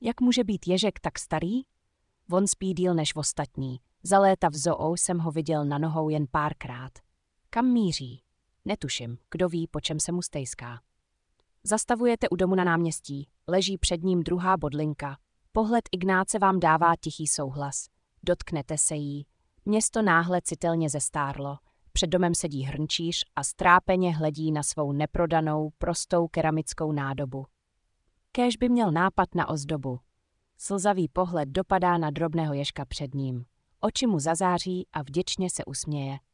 Jak může být ježek tak starý? On spí díl než ostatní. Za léta v zoo jsem ho viděl na nohou jen párkrát. Kam míří? Netuším, kdo ví, po čem se mu stejská. Zastavujete u domu na náměstí, leží před ním druhá bodlinka. Pohled Ignáce vám dává tichý souhlas. Dotknete se jí. Město náhle citelně zestárlo. Před domem sedí hrnčíř a strápeně hledí na svou neprodanou, prostou keramickou nádobu. Kéž by měl nápad na ozdobu. Slzavý pohled dopadá na drobného ježka před ním. Oči mu zazáří a vděčně se usměje.